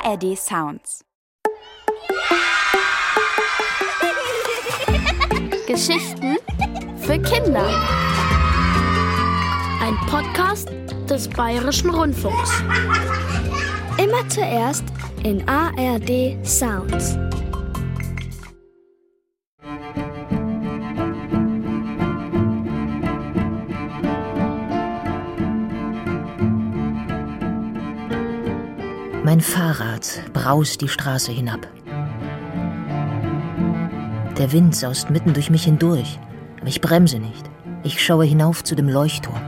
ARD Sounds. Geschichten für Kinder. Ein Podcast des Bayerischen Rundfunks. Immer zuerst in ARD Sounds. Mein Fahrrad braust die Straße hinab. Der Wind saust mitten durch mich hindurch, aber ich bremse nicht. Ich schaue hinauf zu dem Leuchtturm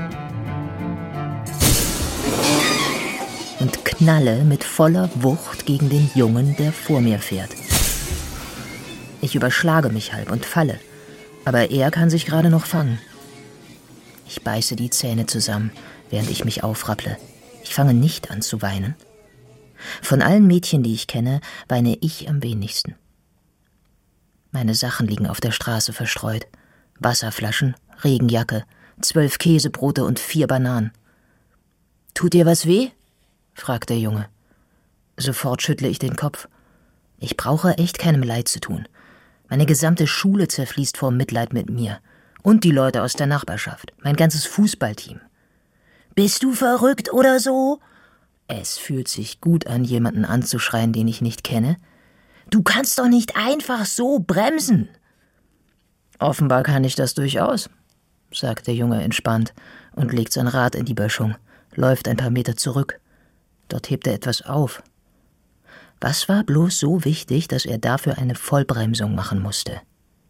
und knalle mit voller Wucht gegen den Jungen, der vor mir fährt. Ich überschlage mich halb und falle, aber er kann sich gerade noch fangen. Ich beiße die Zähne zusammen, während ich mich aufrapple. Ich fange nicht an zu weinen. Von allen Mädchen, die ich kenne, weine ich am wenigsten. Meine Sachen liegen auf der Straße verstreut. Wasserflaschen, Regenjacke, 12 Käsebrote und 4 Bananen. »Tut dir was weh?« fragt der Junge. Sofort schüttle ich den Kopf. Ich brauche echt keinem Leid zu tun. Meine gesamte Schule zerfließt vor Mitleid mit mir. Und die Leute aus der Nachbarschaft. Mein ganzes Fußballteam. »Bist du verrückt oder so?« Es fühlt sich gut an, jemanden anzuschreien, den ich nicht kenne. »Du kannst doch nicht einfach so bremsen!« »Offenbar kann ich das durchaus«, sagt der Junge entspannt und legt sein Rad in die Böschung, läuft ein paar Meter zurück. Dort hebt er etwas auf. Was war bloß so wichtig, dass er dafür eine Vollbremsung machen musste?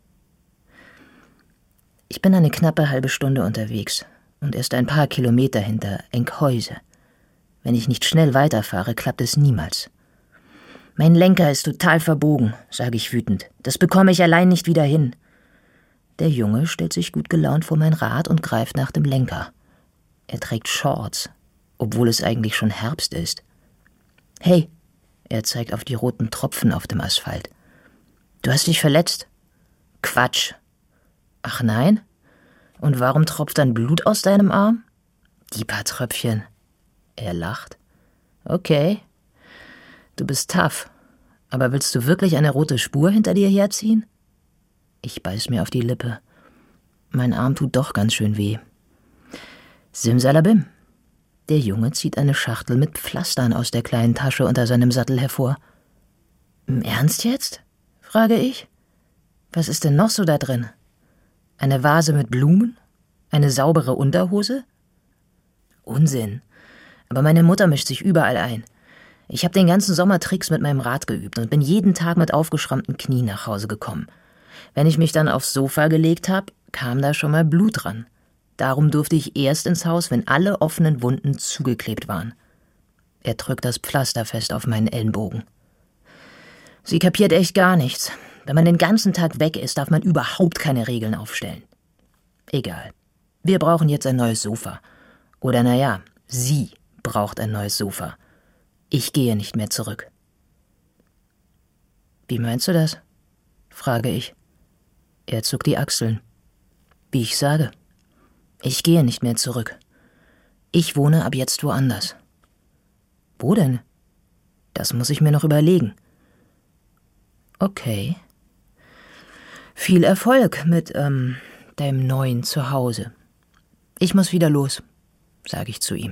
Ich bin eine knappe halbe Stunde unterwegs und erst ein paar Kilometer hinter Enkhuizen. Wenn ich nicht schnell weiterfahre, klappt es niemals. »Mein Lenker ist total verbogen«, sage ich wütend. »Das bekomme ich allein nicht wieder hin.« Der Junge stellt sich gut gelaunt vor mein Rad und greift nach dem Lenker. Er trägt Shorts, obwohl es eigentlich schon Herbst ist. »Hey«, er zeigt auf die roten Tropfen auf dem Asphalt. »Du hast dich verletzt?« »Quatsch.« »Ach nein? Und warum tropft dann Blut aus deinem Arm?« »Die paar Tröpfchen.« Er lacht. »Okay. Du bist tough. Aber willst du wirklich eine rote Spur hinter dir herziehen?« Ich beiß mir auf die Lippe. Mein Arm tut doch ganz schön weh. Simsalabim. Der Junge zieht eine Schachtel mit Pflastern aus der kleinen Tasche unter seinem Sattel hervor. »Im Ernst jetzt?« frage ich. »Was ist denn noch so da drin? Eine Vase mit Blumen? Eine saubere Unterhose?« »Unsinn. Aber meine Mutter mischt sich überall ein. Ich habe den ganzen Sommer Tricks mit meinem Rad geübt und bin jeden Tag mit aufgeschrammten Knien nach Hause gekommen. Wenn ich mich dann aufs Sofa gelegt habe, kam da schon mal Blut dran. Darum durfte ich erst ins Haus, wenn alle offenen Wunden zugeklebt waren.« Er drückt das Pflaster fest auf meinen Ellenbogen. Sie kapiert echt gar nichts. Wenn man den ganzen Tag weg ist, darf man überhaupt keine Regeln aufstellen. Egal. Wir brauchen jetzt ein neues Sofa. Oder naja, sie braucht ein neues Sofa. Ich gehe nicht mehr zurück. »Wie meinst du das?« frage ich. Er zuckt die Achseln. »Wie ich sage. Ich gehe nicht mehr zurück. Ich wohne ab jetzt woanders.« »Wo denn?« »Das muss ich mir noch überlegen.« »Okay. Viel Erfolg mit, deinem neuen Zuhause. Ich muss wieder los«, sage ich zu ihm.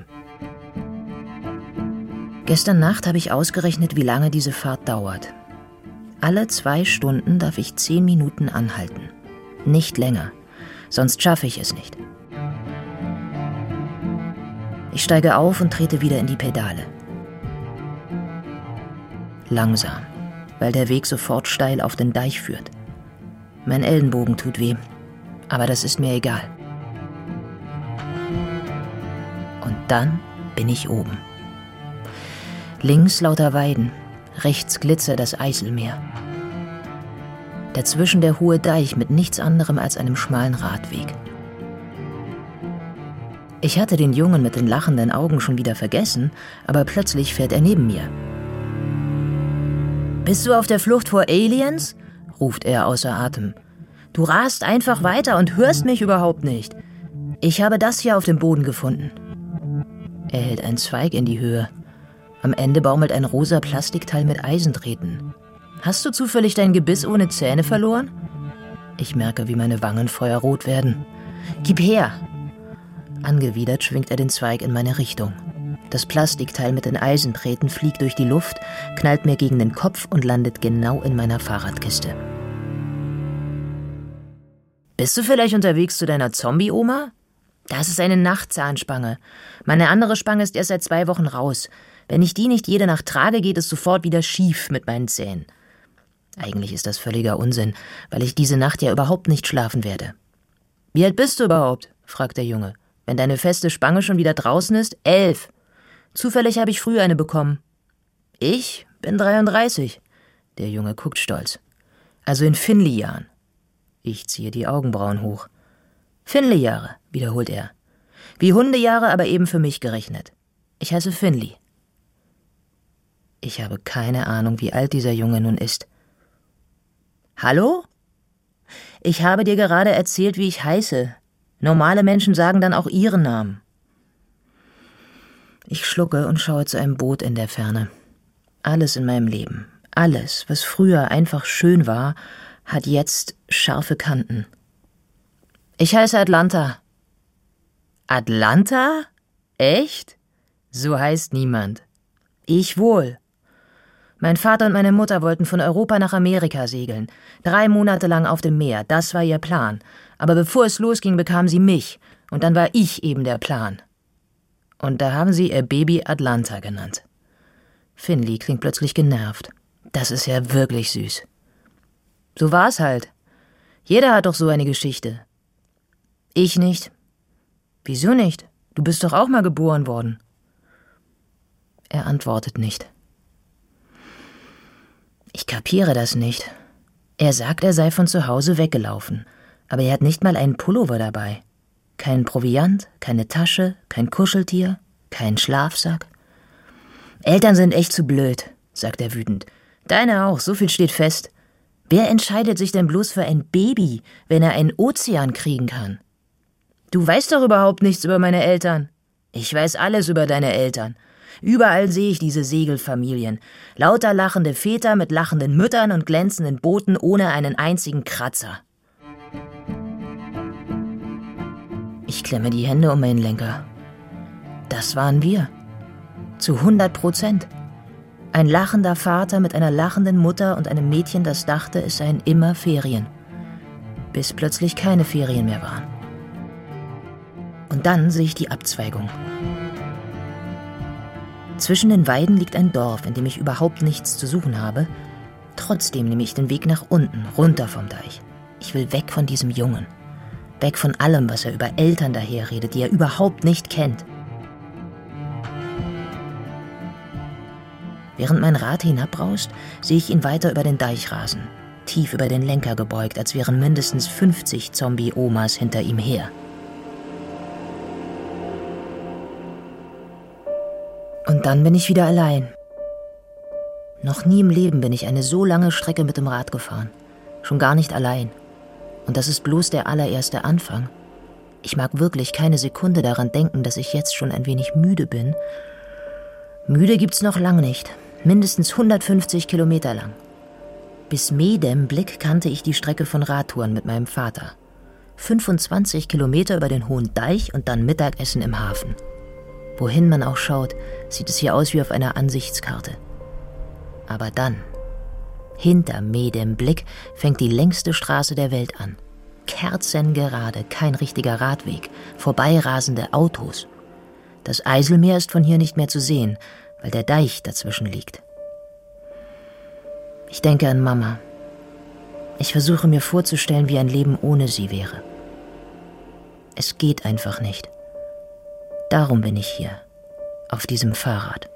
Gestern Nacht habe ich ausgerechnet, wie lange diese Fahrt dauert. Alle 2 Stunden darf ich 10 Minuten anhalten. Nicht länger, sonst schaffe ich es nicht. Ich steige auf und trete wieder in die Pedale. Langsam, weil der Weg sofort steil auf den Deich führt. Mein Ellenbogen tut weh, aber das ist mir egal. Und dann bin ich oben. Links lauter Weiden, rechts glitzert das Eiselmeer. Dazwischen der hohe Deich mit nichts anderem als einem schmalen Radweg. Ich hatte den Jungen mit den lachenden Augen schon wieder vergessen, aber plötzlich fährt er neben mir. »Bist du auf der Flucht vor Aliens?« ruft er außer Atem. »Du rast einfach weiter und hörst mich überhaupt nicht. Ich habe das hier auf dem Boden gefunden.« Er hält einen Zweig in die Höhe. Am Ende baumelt ein rosa Plastikteil mit Eisendrähten. Hast du zufällig dein Gebiss ohne Zähne verloren? Ich merke, wie meine Wangen feuerrot werden. Gib her! Angewidert schwingt er den Zweig in meine Richtung. Das Plastikteil mit den Eisendrähten fliegt durch die Luft, knallt mir gegen den Kopf und landet genau in meiner Fahrradkiste. Bist du vielleicht unterwegs zu deiner Zombie-Oma? Das ist eine Nachtzahnspange. Meine andere Spange ist erst seit 2 Wochen raus. Wenn ich die nicht jede Nacht trage, geht es sofort wieder schief mit meinen Zähnen. Eigentlich ist das völliger Unsinn, weil ich diese Nacht ja überhaupt nicht schlafen werde. Wie alt bist du überhaupt? Fragt der Junge. Wenn deine feste Spange schon wieder draußen ist? 11. Zufällig habe ich früh eine bekommen. Ich bin 33. Der Junge guckt stolz. Also in Finley-Jahren. Ich ziehe die Augenbrauen hoch. Finley-Jahre, wiederholt er. Wie Hundejahre, aber eben für mich gerechnet. Ich heiße Finley. Ich habe keine Ahnung, wie alt dieser Junge nun ist. Hallo? Ich habe dir gerade erzählt, wie ich heiße. Normale Menschen sagen dann auch ihren Namen. Ich schlucke und schaue zu einem Boot in der Ferne. Alles in meinem Leben, alles, was früher einfach schön war, hat jetzt scharfe Kanten. Ich heiße Atlanta. Atlanta? Echt? So heißt niemand. Ich wohl. Mein Vater und meine Mutter wollten von Europa nach Amerika segeln. 3 Monate lang auf dem Meer, das war ihr Plan. Aber bevor es losging, bekamen sie mich. Und dann war ich eben der Plan. Und da haben sie ihr Baby Atlanta genannt. Finley klingt plötzlich genervt. Das ist ja wirklich süß. So war's halt. Jeder hat doch so eine Geschichte. Ich nicht. Wieso nicht? Du bist doch auch mal geboren worden. Er antwortet nicht. Ich kapiere das nicht. Er sagt, er sei von zu Hause weggelaufen. Aber er hat nicht mal einen Pullover dabei. Kein Proviant, keine Tasche, kein Kuscheltier, kein Schlafsack. Eltern sind echt zu blöd, sagt er wütend. Deine auch, so viel steht fest. Wer entscheidet sich denn bloß für ein Baby, wenn er einen Ozean kriegen kann? Du weißt doch überhaupt nichts über meine Eltern. Ich weiß alles über deine Eltern. Überall sehe ich diese Segelfamilien. Lauter lachende Väter mit lachenden Müttern und glänzenden Booten ohne einen einzigen Kratzer. Ich klemme die Hände um meinen Lenker. Das waren wir. Zu 100%. Ein lachender Vater mit einer lachenden Mutter und einem Mädchen, das dachte, es seien immer Ferien. Bis plötzlich keine Ferien mehr waren. Und dann sehe ich die Abzweigung. Zwischen den Weiden liegt ein Dorf, in dem ich überhaupt nichts zu suchen habe. Trotzdem nehme ich den Weg nach unten, runter vom Deich. Ich will weg von diesem Jungen. Weg von allem, was er über Eltern daherredet, die er überhaupt nicht kennt. Während mein Rad hinabbraust, sehe ich ihn weiter über den Deich rasen, tief über den Lenker gebeugt, als wären mindestens 50 Zombie-Omas hinter ihm her. Und dann bin ich wieder allein. Noch nie im Leben bin ich eine so lange Strecke mit dem Rad gefahren. Schon gar nicht allein. Und das ist bloß der allererste Anfang. Ich mag wirklich keine Sekunde daran denken, dass ich jetzt schon ein wenig müde bin. Müde gibt's noch lang nicht. Mindestens 150 Kilometer lang. Bis Medemblick kannte ich die Strecke von Radtouren mit meinem Vater. 25 Kilometer über den hohen Deich und dann Mittagessen im Hafen. Wohin man auch schaut, sieht es hier aus wie auf einer Ansichtskarte. Aber dann, hinter Medemblick, fängt die längste Straße der Welt an. Kerzengerade, kein richtiger Radweg, vorbeirasende Autos. Das Eiselmeer ist von hier nicht mehr zu sehen, weil der Deich dazwischen liegt. Ich denke an Mama. Ich versuche mir vorzustellen, wie ein Leben ohne sie wäre. Es geht einfach nicht. Darum bin ich hier, auf diesem Fahrrad.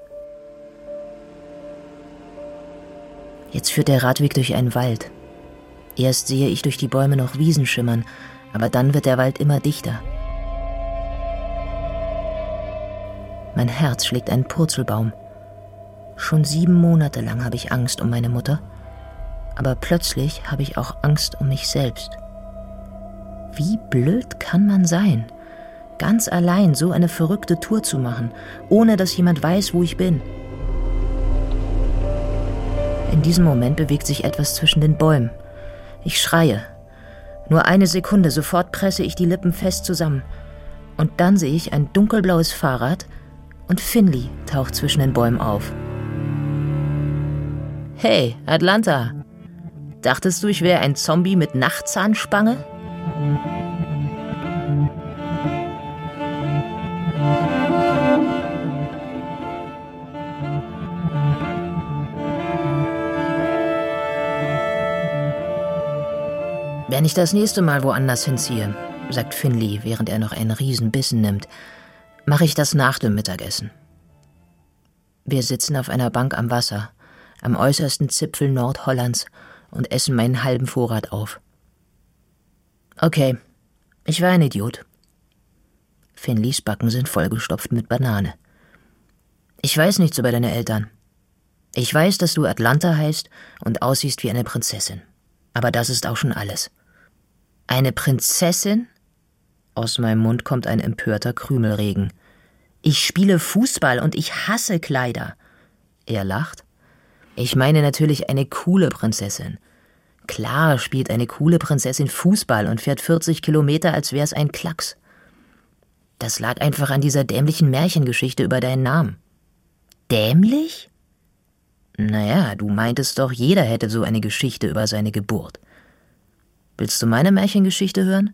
Jetzt führt der Radweg durch einen Wald. Erst sehe ich durch die Bäume noch Wiesen schimmern, aber dann wird der Wald immer dichter. Mein Herz schlägt einen Purzelbaum. Schon 7 Monate lang habe ich Angst um meine Mutter, aber plötzlich habe ich auch Angst um mich selbst. Wie blöd kann man sein, ganz allein so eine verrückte Tour zu machen, ohne dass jemand weiß, wo ich bin? In diesem Moment bewegt sich etwas zwischen den Bäumen. Ich schreie. Nur eine Sekunde, sofort presse ich die Lippen fest zusammen. Und dann sehe ich ein dunkelblaues Fahrrad und Finley taucht zwischen den Bäumen auf. Hey, Atlanta. Dachtest du, ich wäre ein Zombie mit Nachtzahnspange? Wenn ich das nächste Mal woanders hinziehe, sagt Finley, während er noch einen Riesenbissen nimmt, mache ich das nach dem Mittagessen. Wir sitzen auf einer Bank am Wasser, am äußersten Zipfel Nordhollands und essen meinen halben Vorrat auf. Okay, ich war ein Idiot. Finleys Backen sind vollgestopft mit Banane. Ich weiß nichts über deine Eltern. Ich weiß, dass du Atlanta heißt und aussiehst wie eine Prinzessin. Aber das ist auch schon alles. Eine Prinzessin? Aus meinem Mund kommt ein empörter Krümelregen. Ich spiele Fußball und ich hasse Kleider. Er lacht. Ich meine natürlich eine coole Prinzessin. Klar spielt eine coole Prinzessin Fußball und fährt 40 Kilometer, als wär's ein Klacks. Das lag einfach an dieser dämlichen Märchengeschichte über deinen Namen. Dämlich? Naja, du meintest doch, jeder hätte so eine Geschichte über seine Geburt. Willst du meine Märchengeschichte hören?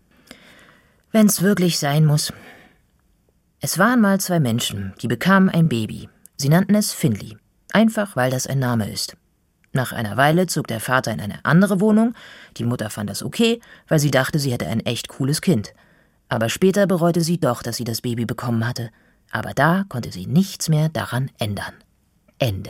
Wenn's wirklich sein muss. Es waren mal 2 Menschen, die bekamen ein Baby. Sie nannten es Finley, einfach weil das ein Name ist. Nach einer Weile zog der Vater in eine andere Wohnung. Die Mutter fand das okay, weil sie dachte, sie hätte ein echt cooles Kind. Aber später bereute sie doch, dass sie das Baby bekommen hatte. Aber da konnte sie nichts mehr daran ändern. Ende.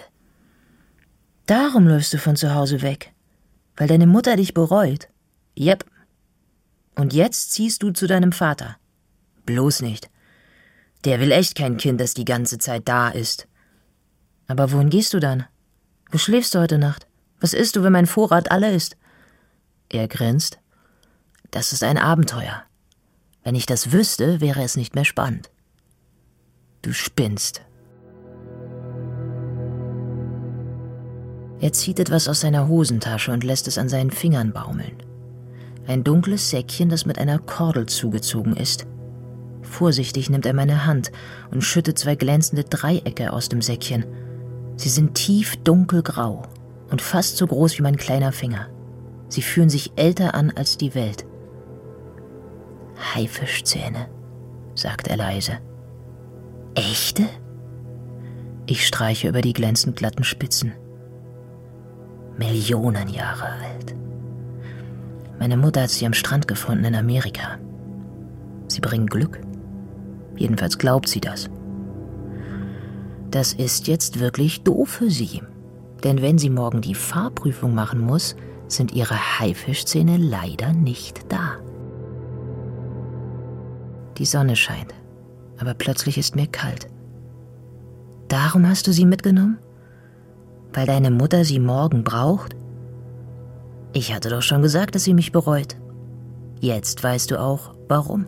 Darum läufst du von zu Hause weg. Weil deine Mutter dich bereut. Jep. Und jetzt ziehst du zu deinem Vater. Bloß nicht. Der will echt kein Kind, das die ganze Zeit da ist. Aber wohin gehst du dann? Wo schläfst du heute Nacht? Was isst du, wenn mein Vorrat alle ist? Er grinst. Das ist ein Abenteuer. Wenn ich das wüsste, wäre es nicht mehr spannend. Du spinnst. Er zieht etwas aus seiner Hosentasche und lässt es an seinen Fingern baumeln. Ein dunkles Säckchen, das mit einer Kordel zugezogen ist. Vorsichtig nimmt er meine Hand und schüttet 2 glänzende Dreiecke aus dem Säckchen. Sie sind tief dunkelgrau und fast so groß wie mein kleiner Finger. Sie fühlen sich älter an als die Welt. Haifischzähne, sagt er leise. Echte? Ich streiche über die glänzend glatten Spitzen. Millionen Jahre alt. Meine Mutter hat sie am Strand gefunden in Amerika. Sie bringen Glück. Jedenfalls glaubt sie das. Das ist jetzt wirklich doof für sie. Denn wenn sie morgen die Fahrprüfung machen muss, sind ihre Haifischzähne leider nicht da. Die Sonne scheint, aber plötzlich ist mir kalt. Darum hast du sie mitgenommen? Weil deine Mutter sie morgen braucht? Ich hatte doch schon gesagt, dass sie mich bereut. Jetzt weißt du auch, warum.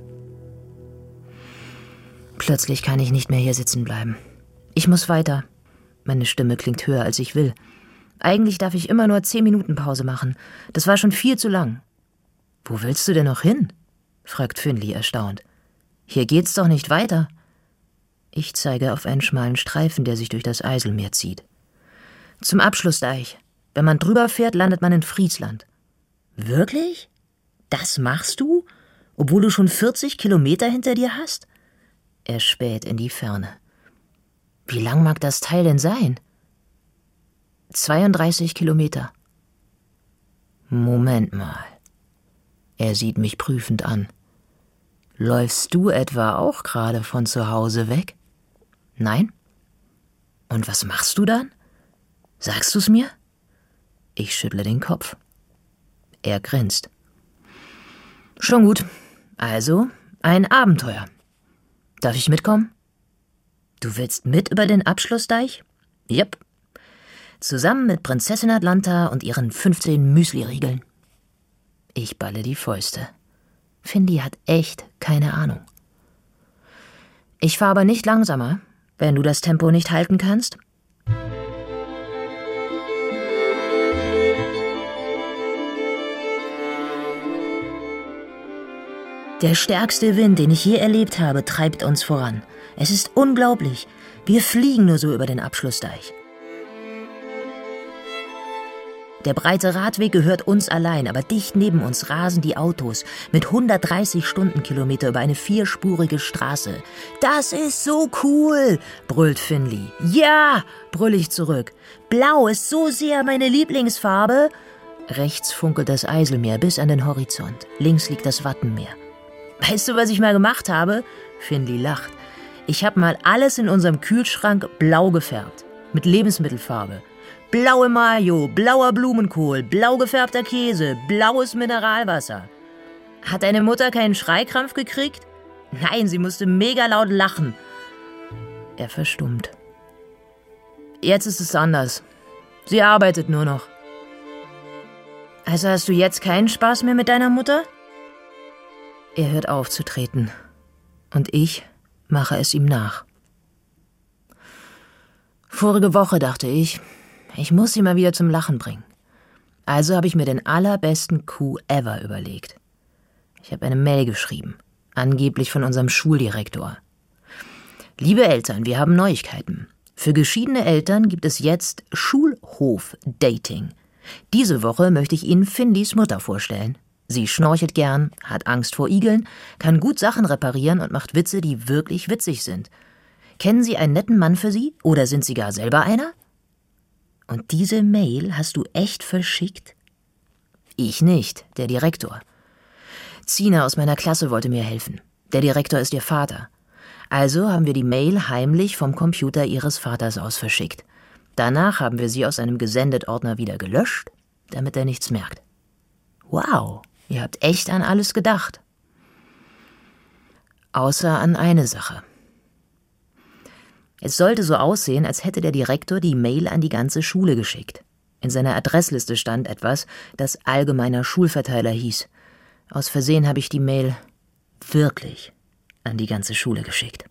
Plötzlich kann ich nicht mehr hier sitzen bleiben. Ich muss weiter. Meine Stimme klingt höher, als ich will. Eigentlich darf ich immer nur 10 Minuten Pause machen. Das war schon viel zu lang. Wo willst du denn noch hin? Fragt Finley erstaunt. Hier geht's doch nicht weiter. Ich zeige auf einen schmalen Streifen, der sich durch das Eiselmeer zieht. Zum Abschlussdeich. Wenn man drüber fährt, landet man in Friesland. Wirklich? Das machst du? Obwohl du schon 40 Kilometer hinter dir hast? Er späht in die Ferne. Wie lang mag das Teil denn sein? 32 Kilometer. Moment mal. Er sieht mich prüfend an. Läufst du etwa auch gerade von zu Hause weg? Nein? Und was machst du dann? Sagst du's mir? Ich schüttle den Kopf. Er grinst. Schon gut. Also, ein Abenteuer. Darf ich mitkommen? Du willst mit über den Abschlussdeich? Jep. Zusammen mit Prinzessin Atlanta und ihren 15 Müsli-Riegeln. Ich balle die Fäuste. Finley hat echt keine Ahnung. Ich fahre aber nicht langsamer, wenn du das Tempo nicht halten kannst. Der stärkste Wind, den ich je erlebt habe, treibt uns voran. Es ist unglaublich. Wir fliegen nur so über den Abschlussdeich. Der breite Radweg gehört uns allein, aber dicht neben uns rasen die Autos mit 130 Stundenkilometer über eine 4-spurige Straße. »Das ist so cool«, brüllt Finley. »Ja«, brüll ich zurück. »Blau ist so sehr meine Lieblingsfarbe.« Rechts funkelt das Eiselmeer bis an den Horizont. Links liegt das Wattenmeer. »Weißt du, was ich mal gemacht habe?« Finley lacht. »Ich habe mal alles in unserem Kühlschrank blau gefärbt. Mit Lebensmittelfarbe. Blaue Mayo, blauer Blumenkohl, blau gefärbter Käse, blaues Mineralwasser. Hat deine Mutter keinen Schreikrampf gekriegt? Nein, sie musste mega laut lachen.« Er verstummt. »Jetzt ist es anders. Sie arbeitet nur noch.« »Also hast du jetzt keinen Spaß mehr mit deiner Mutter?« Er hört auf zu treten. Und ich mache es ihm nach. Vorige Woche dachte ich muss sie mal wieder zum Lachen bringen. Also habe ich mir den allerbesten Coup ever überlegt. Ich habe eine Mail geschrieben, angeblich von unserem Schuldirektor. »Liebe Eltern, wir haben Neuigkeiten. Für geschiedene Eltern gibt es jetzt Schulhof-Dating. Diese Woche möchte ich Ihnen Finleys Mutter vorstellen. Sie schnorchelt gern, hat Angst vor Igeln, kann gut Sachen reparieren und macht Witze, die wirklich witzig sind. Kennen Sie einen netten Mann für Sie? Oder sind Sie gar selber einer?« Und diese Mail hast du echt verschickt? Ich nicht, der Direktor. Zina aus meiner Klasse wollte mir helfen. Der Direktor ist ihr Vater. Also haben wir die Mail heimlich vom Computer ihres Vaters aus verschickt. Danach haben wir sie aus einem Gesendet-Ordner wieder gelöscht, damit er nichts merkt. Wow, ihr habt echt an alles gedacht. Außer an eine Sache. Es sollte so aussehen, als hätte der Direktor die Mail an die ganze Schule geschickt. In seiner Adressliste stand etwas, das allgemeiner Schulverteiler hieß. Aus Versehen habe ich die Mail wirklich an die ganze Schule geschickt.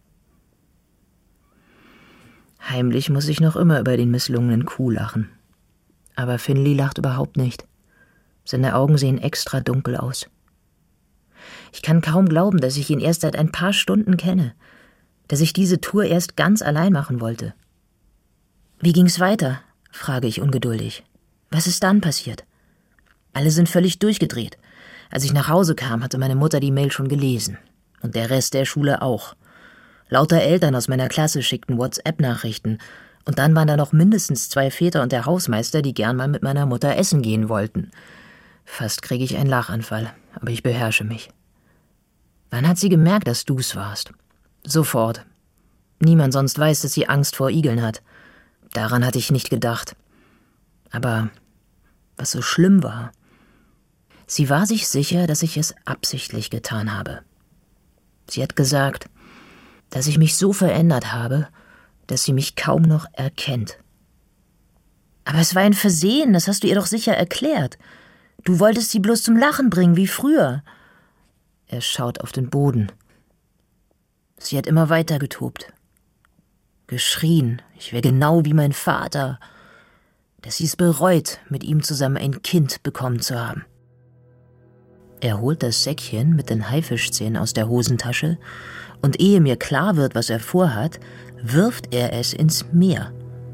Heimlich muss ich noch immer über den misslungenen Coup lachen. Aber Finley lacht überhaupt nicht. Seine Augen sehen extra dunkel aus. Ich kann kaum glauben, dass ich ihn erst seit ein paar Stunden kenne, dass ich diese Tour erst ganz allein machen wollte. »Wie ging's weiter?« frage ich ungeduldig. »Was ist dann passiert?« Alle sind völlig durchgedreht. Als ich nach Hause kam, hatte meine Mutter die Mail schon gelesen. Und der Rest der Schule auch. Lauter Eltern aus meiner Klasse schickten WhatsApp-Nachrichten. Und dann waren da noch mindestens 2 Väter und der Hausmeister, die gern mal mit meiner Mutter essen gehen wollten. Fast kriege ich einen Lachanfall, aber ich beherrsche mich. Wann hat sie gemerkt, dass du's warst? Sofort. Niemand sonst weiß, dass sie Angst vor Igeln hat. Daran hatte ich nicht gedacht. Aber was so schlimm war, sie war sich sicher, dass ich es absichtlich getan habe. Sie hat gesagt, dass ich mich so verändert habe, dass sie mich kaum noch erkennt. Aber es war ein Versehen, das hast du ihr doch sicher erklärt. Du wolltest sie bloß zum Lachen bringen, wie früher. Er schaut auf den Boden. Sie hat immer weiter getobt. Geschrien, ich wäre genau wie mein Vater. Dass sie es bereut, mit ihm zusammen ein Kind bekommen zu haben. Er holt das Säckchen mit den Haifischzähnen aus der Hosentasche und ehe mir klar wird, was er vorhat, wirft er es ins Meer.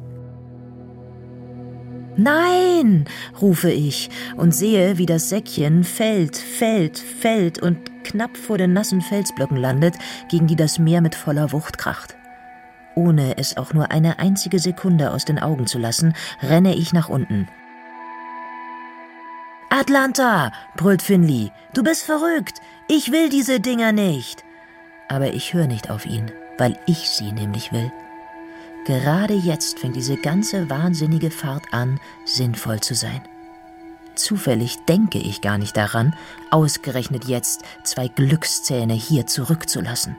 »Nein«, rufe ich und sehe, wie das Säckchen fällt und knapp vor den nassen Felsblöcken landet, gegen die das Meer mit voller Wucht kracht. Ohne es auch nur eine einzige Sekunde aus den Augen zu lassen, renne ich nach unten. »Atlanta«, brüllt Finley, »du bist verrückt, ich will diese Dinger nicht.« Aber ich höre nicht auf ihn, weil ich sie nämlich will. Gerade jetzt fängt diese ganze wahnsinnige Fahrt an, sinnvoll zu sein. Zufällig denke ich gar nicht daran, ausgerechnet jetzt 2 Glückszähne hier zurückzulassen.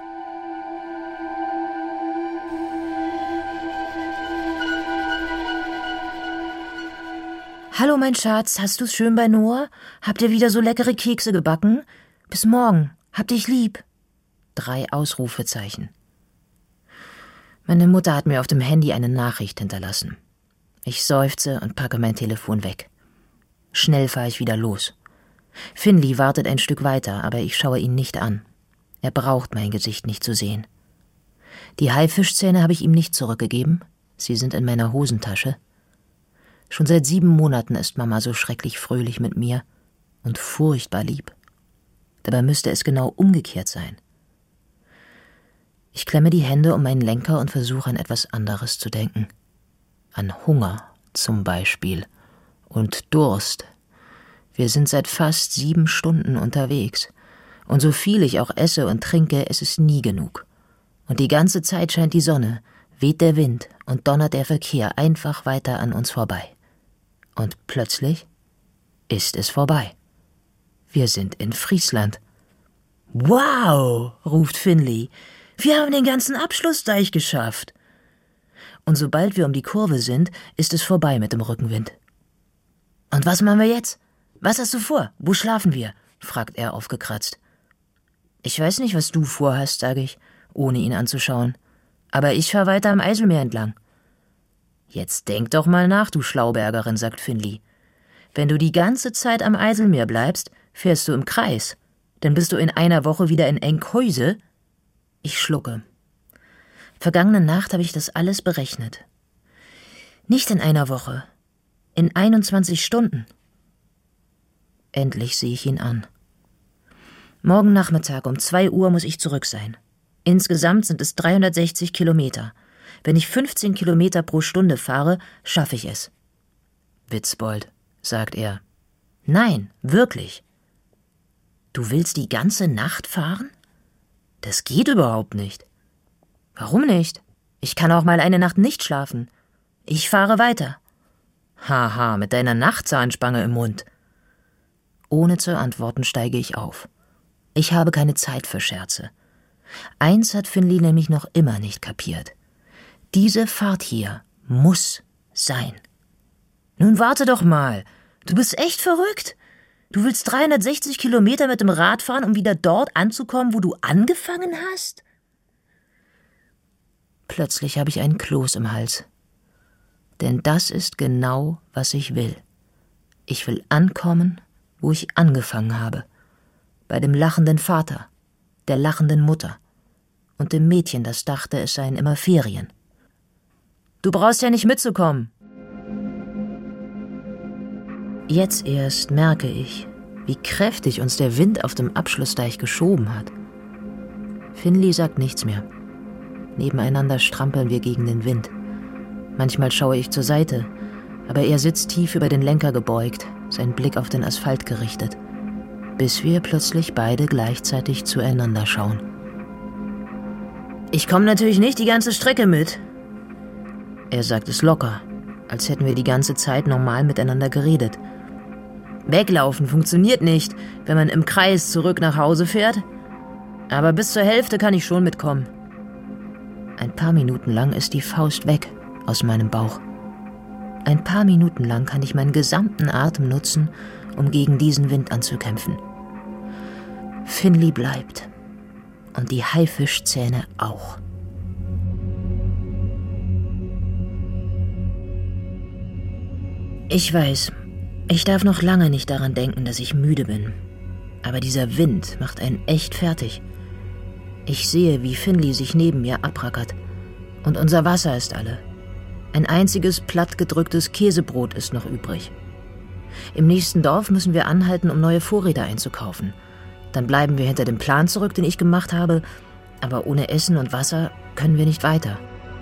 »Hallo, mein Schatz, hast du's schön bei Noah? Habt ihr wieder so leckere Kekse gebacken? Bis morgen, hab dich lieb.« 3 Ausrufezeichen. Meine Mutter hat mir auf dem Handy eine Nachricht hinterlassen. Ich seufze und packe mein Telefon weg. Schnell fahre ich wieder los. Finley wartet ein Stück weiter, aber ich schaue ihn nicht an. Er braucht mein Gesicht nicht zu sehen. Die Haifischzähne habe ich ihm nicht zurückgegeben. Sie sind in meiner Hosentasche. Schon seit 7 Monaten ist Mama so schrecklich fröhlich mit mir und furchtbar lieb. Dabei müsste es genau umgekehrt sein. Ich klemme die Hände um meinen Lenker und versuche an etwas anderes zu denken. An Hunger zum Beispiel und Durst. Wir sind seit fast 7 Stunden unterwegs. Und so viel ich auch esse und trinke, es ist nie genug. Und die ganze Zeit scheint die Sonne, weht der Wind und donnert der Verkehr einfach weiter an uns vorbei. Und plötzlich ist es vorbei. Wir sind in Friesland. »Wow«, ruft Finley, »wir haben den ganzen Abschlussdeich geschafft.« Und sobald wir um die Kurve sind, ist es vorbei mit dem Rückenwind. »Und was machen wir jetzt? Was hast du vor? Wo schlafen wir?« fragt er aufgekratzt. »Ich weiß nicht, was du vorhast«, sage ich, ohne ihn anzuschauen. »Aber ich fahre weiter am Eiselmeer entlang.« »Jetzt denk doch mal nach, du Schlaubergerin«, sagt Finley. »Wenn du die ganze Zeit am Eiselmeer bleibst, fährst du im Kreis. Dann bist du in einer Woche wieder in Enkhuizen.« Ich schlucke. Vergangene Nacht habe ich das alles berechnet. Nicht in einer Woche, in 21 Stunden. Endlich sehe ich ihn an. Morgen Nachmittag um 2 Uhr muss ich zurück sein. Insgesamt sind es 360 Kilometer. Wenn ich 15 Kilometer pro Stunde fahre, schaffe ich es. Witzbold, sagt er. Nein, wirklich. Du willst die ganze Nacht fahren? Das geht überhaupt nicht. Warum nicht? Ich kann auch mal eine Nacht nicht schlafen. Ich fahre weiter. Haha, mit deiner Nachtzahnspange im Mund. Ohne zu antworten steige ich auf. Ich habe keine Zeit für Scherze. Eins hat Finley nämlich noch immer nicht kapiert. Diese Fahrt hier muss sein. Nun warte doch mal. Du bist echt verrückt. Du willst 360 Kilometer mit dem Rad fahren, um wieder dort anzukommen, wo du angefangen hast? Plötzlich habe ich einen Kloß im Hals. Denn das ist genau, was ich will. Ich will ankommen, wo ich angefangen habe. Bei dem lachenden Vater, der lachenden Mutter und dem Mädchen, das dachte, es seien immer Ferien. Du brauchst ja nicht mitzukommen. Jetzt erst merke ich, wie kräftig uns der Wind auf dem Abschlussdeich geschoben hat. Finley sagt nichts mehr. Nebeneinander strampeln wir gegen den Wind. Manchmal schaue ich zur Seite, aber er sitzt tief über den Lenker gebeugt, sein Blick auf den Asphalt gerichtet, bis wir plötzlich beide gleichzeitig zueinander schauen. Ich komme natürlich nicht die ganze Strecke mit. Er sagt es locker, als hätten wir die ganze Zeit normal miteinander geredet. Weglaufen funktioniert nicht, wenn man im Kreis zurück nach Hause fährt. Aber bis zur Hälfte kann ich schon mitkommen. Ein paar Minuten lang ist die Faust weg aus meinem Bauch. Ein paar Minuten lang kann ich meinen gesamten Atem nutzen, um gegen diesen Wind anzukämpfen. Finley bleibt. Und die Haifischzähne auch. Ich weiß, ich darf noch lange nicht daran denken, dass ich müde bin. Aber dieser Wind macht einen echt fertig. Ich sehe, wie Finley sich neben mir abrackert. Und unser Wasser ist alle. Ein einziges plattgedrücktes Käsebrot ist noch übrig. Im nächsten Dorf müssen wir anhalten, um neue Vorräte einzukaufen. Dann bleiben wir hinter dem Plan zurück, den ich gemacht habe. Aber ohne Essen und Wasser können wir nicht weiter.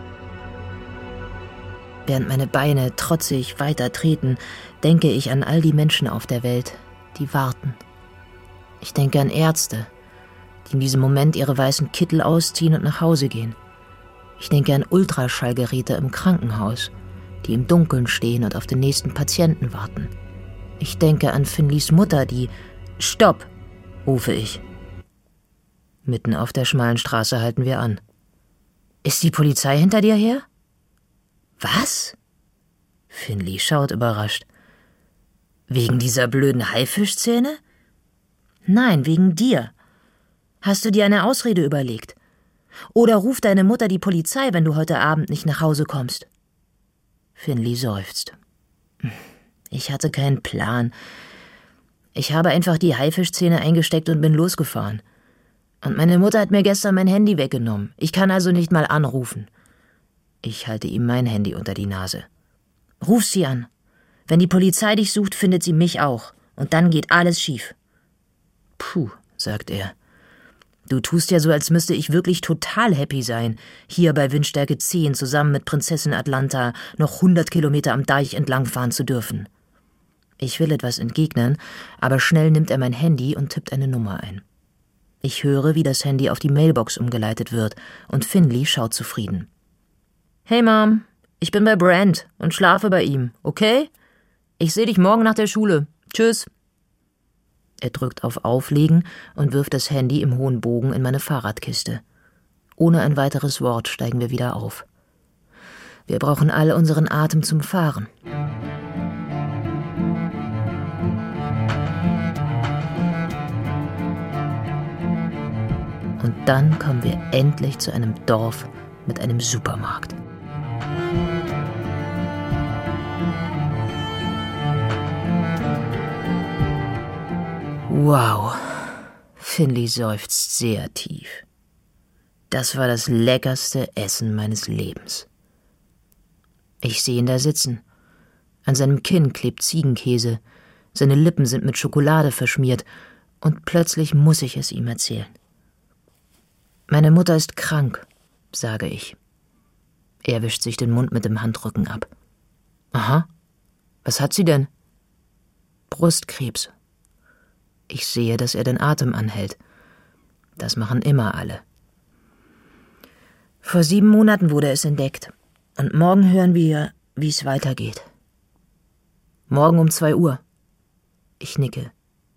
Während meine Beine trotzig weiter treten, denke ich an all die Menschen auf der Welt, die warten. Ich denke an Ärzte, die in diesem Moment ihre weißen Kittel ausziehen und nach Hause gehen. Ich denke an Ultraschallgeräte im Krankenhaus, die im Dunkeln stehen und auf den nächsten Patienten warten. Ich denke an Finleys Mutter, die »Stopp«, rufe ich. Mitten auf der schmalen Straße halten wir an. »Ist die Polizei hinter dir her?« »Was?« Finley schaut überrascht. »Wegen dieser blöden Haifischzähne?« »Nein, wegen dir. Hast du dir eine Ausrede überlegt? Oder ruft deine Mutter die Polizei, wenn du heute Abend nicht nach Hause kommst?« Finley seufzt. »Ich hatte keinen Plan. Ich habe einfach die Haifischzähne eingesteckt und bin losgefahren. Und meine Mutter hat mir gestern mein Handy weggenommen. Ich kann also nicht mal anrufen. Ich halte ihm mein Handy unter die Nase. Ruf sie an. Wenn die Polizei dich sucht, findet sie mich auch. Und dann geht alles schief. Puh, sagt er. Du tust ja so, als müsste ich wirklich total happy sein, hier bei Windstärke 10 zusammen mit Prinzessin Atlanta noch 100 Kilometer am Deich entlangfahren zu dürfen. Ich will etwas entgegnen, aber schnell nimmt er mein Handy und tippt eine Nummer ein. Ich höre, wie das Handy auf die Mailbox umgeleitet wird und Finley schaut zufrieden. Hey Mom, ich bin bei Brent und schlafe bei ihm, okay? Ich sehe dich morgen nach der Schule. Tschüss. Er drückt auf Auflegen und wirft das Handy im hohen Bogen in meine Fahrradkiste. Ohne ein weiteres Wort steigen wir wieder auf. Wir brauchen alle unseren Atem zum Fahren. Und dann kommen wir endlich zu einem Dorf mit einem Supermarkt. Wow, Finley seufzt sehr tief. Das war das leckerste Essen meines Lebens. Ich sehe ihn da sitzen. An seinem Kinn klebt Ziegenkäse, seine Lippen sind mit Schokolade verschmiert und plötzlich muss ich es ihm erzählen. Meine Mutter ist krank, sage ich. Er wischt sich den Mund mit dem Handrücken ab. Aha, was hat sie denn? Brustkrebs. Ich sehe, dass er den Atem anhält. Das machen immer alle. Vor 7 Monaten wurde es entdeckt. Und morgen hören wir, wie es weitergeht. Morgen um 2 Uhr. Ich nicke.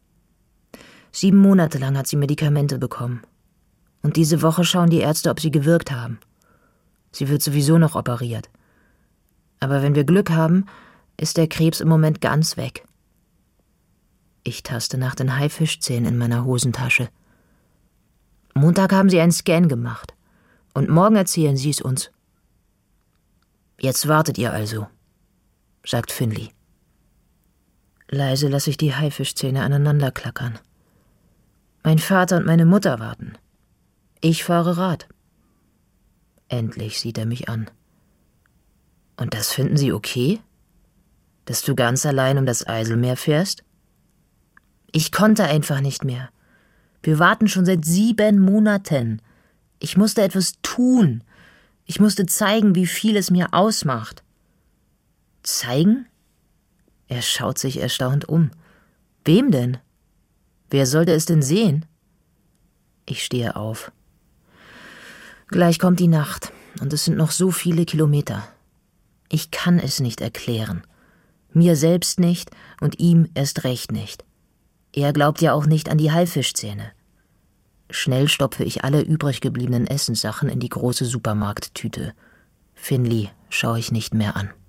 7 Monate lang hat sie Medikamente bekommen. Und diese Woche schauen die Ärzte, ob sie gewirkt haben. Sie wird sowieso noch operiert. Aber wenn wir Glück haben, ist der Krebs im Moment ganz weg. Ich taste nach den Haifischzähnen in meiner Hosentasche. Montag haben sie einen Scan gemacht. Und morgen erzählen sie es uns. Jetzt wartet ihr also, sagt Finley. Leise lasse ich die Haifischzähne aneinander klackern. Mein Vater und meine Mutter warten. Ich fahre Rad. Endlich sieht er mich an. Und das finden Sie okay? Dass du ganz allein um das Eiselmeer fährst? Ich konnte einfach nicht mehr. Wir warten schon seit 7 Monaten. Ich musste etwas tun. Ich musste zeigen, wie viel es mir ausmacht. Zeigen? Er schaut sich erstaunt um. Wem denn? Wer sollte es denn sehen? Ich stehe auf. Gleich kommt die Nacht und es sind noch so viele Kilometer. Ich kann es nicht erklären. Mir selbst nicht und ihm erst recht nicht. Er glaubt ja auch nicht an die Haifischzähne. Schnell stopfe ich alle übrig gebliebenen Essenssachen in die große Supermarkttüte. Finley schaue ich nicht mehr an.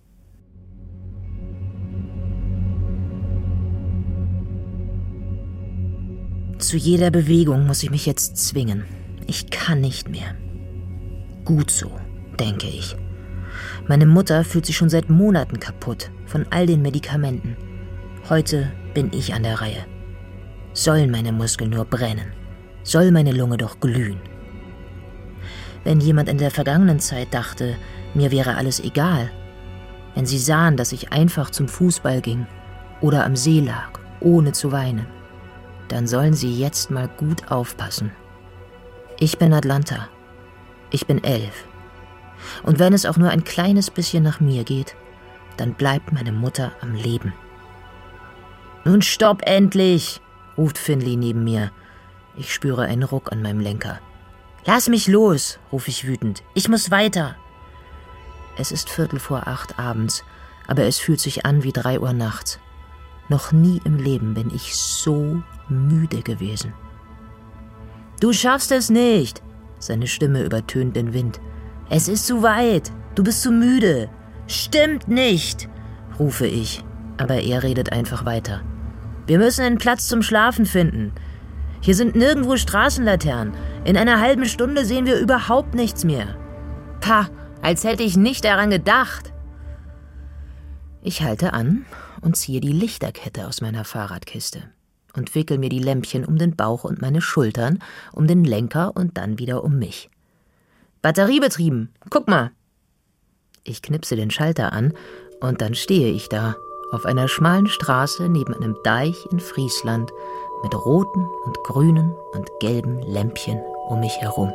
Zu jeder Bewegung muss ich mich jetzt zwingen. Ich kann nicht mehr. Gut so, denke ich. Meine Mutter fühlt sich schon seit Monaten kaputt von all den Medikamenten. Heute bin ich an der Reihe. Sollen meine Muskeln nur brennen? Soll meine Lunge doch glühen? Wenn jemand in der vergangenen Zeit dachte, mir wäre alles egal, wenn sie sahen, dass ich einfach zum Fußball ging oder am See lag, ohne zu weinen, dann sollen sie jetzt mal gut aufpassen. Ich bin Atlanta. Ich bin 11. Und wenn es auch nur ein kleines bisschen nach mir geht, dann bleibt meine Mutter am Leben. »Nun stopp endlich«, ruft Finley neben mir. Ich spüre einen Ruck an meinem Lenker. »Lass mich los«, rufe ich wütend. »Ich muss weiter.« Es ist 7:45 abends, aber es fühlt sich an wie 3 Uhr nachts. Noch nie im Leben bin ich so müde gewesen. »Du schaffst es nicht«, seine Stimme übertönt den Wind. »Es ist zu weit, du bist zu müde.« »Stimmt nicht«, rufe ich, aber er redet einfach weiter. »Wir müssen einen Platz zum Schlafen finden. Hier sind nirgendwo Straßenlaternen. In einer halben Stunde sehen wir überhaupt nichts mehr.« Pah, als hätte ich nicht daran gedacht. Ich halte an und ziehe die Lichterkette aus meiner Fahrradkiste. und wickel mir die Lämpchen um den Bauch und meine Schultern, um den Lenker und dann wieder um mich. »Batteriebetrieben, guck mal!« Ich knipse den Schalter an und dann stehe ich da, auf einer schmalen Straße neben einem Deich in Friesland mit roten und grünen und gelben Lämpchen um mich herum.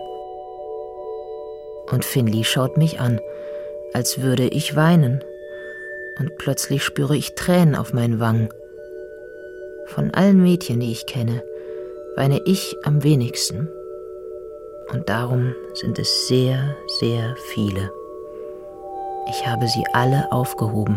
Und Finley schaut mich an, als würde ich weinen. Und plötzlich spüre ich Tränen auf meinen Wangen. Von allen Mädchen, die ich kenne, weine ich am wenigsten. Und darum sind es sehr, sehr viele. Ich habe sie alle aufgehoben.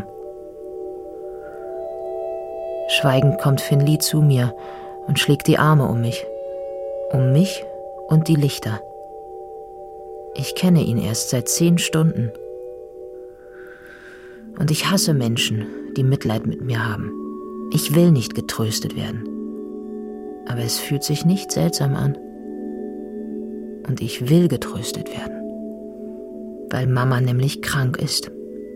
Schweigend kommt Finley zu mir und schlägt die Arme um mich und die Lichter. Ich kenne ihn erst seit 10 Stunden. Und ich hasse Menschen, die Mitleid mit mir haben. Ich will nicht getröstet werden. Aber es fühlt sich nicht seltsam an. Und ich will getröstet werden, weil Mama nämlich krank ist.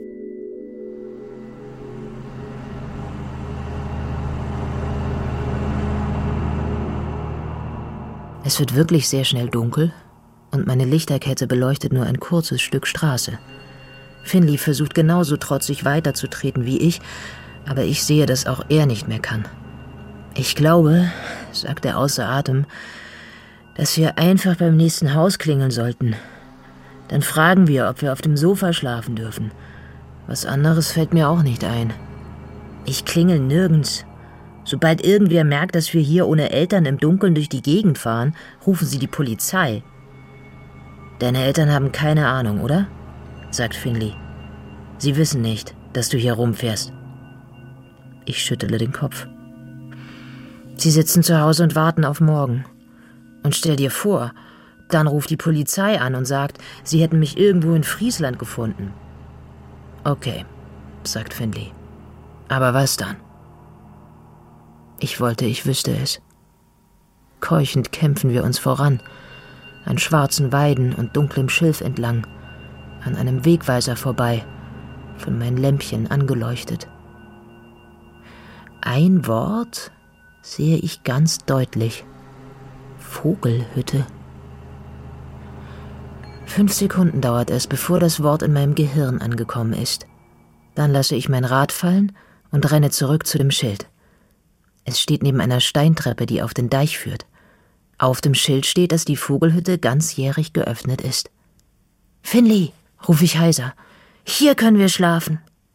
Es wird wirklich sehr schnell dunkel und meine Lichterkette beleuchtet nur ein kurzes Stück Straße. Finley versucht genauso trotzig weiterzutreten wie ich, aber ich sehe, dass auch er nicht mehr kann. Ich glaube, sagt er außer Atem, dass wir einfach beim nächsten Haus klingeln sollten. Dann fragen wir, ob wir auf dem Sofa schlafen dürfen. Was anderes fällt mir auch nicht ein. Ich klingel nirgends. Sobald irgendwer merkt, dass wir hier ohne Eltern im Dunkeln durch die Gegend fahren, rufen sie die Polizei. Deine Eltern haben keine Ahnung, oder? Sagt Finley. Sie wissen nicht, dass du hier rumfährst. Ich schüttele den Kopf. Sie sitzen zu Hause und warten auf morgen. Und stell dir vor, dann ruft die Polizei an und sagt, sie hätten mich irgendwo in Friesland gefunden. Okay, sagt Finley. Aber was dann? Ich wollte, ich wüsste es. Keuchend kämpfen wir uns voran, an schwarzen Weiden und dunklem Schilf entlang, an einem Wegweiser vorbei, von meinen Lämpchen angeleuchtet. Ein Wort sehe ich ganz deutlich. Vogelhütte. 5 Sekunden dauert es, bevor das Wort in meinem Gehirn angekommen ist. Dann lasse ich mein Rad fallen und renne zurück zu dem Schild. Es steht neben einer Steintreppe, die auf den Deich führt. Auf dem Schild steht, dass die Vogelhütte ganzjährig geöffnet ist. »Finley«, rufe ich heiser, »hier können wir schlafen.«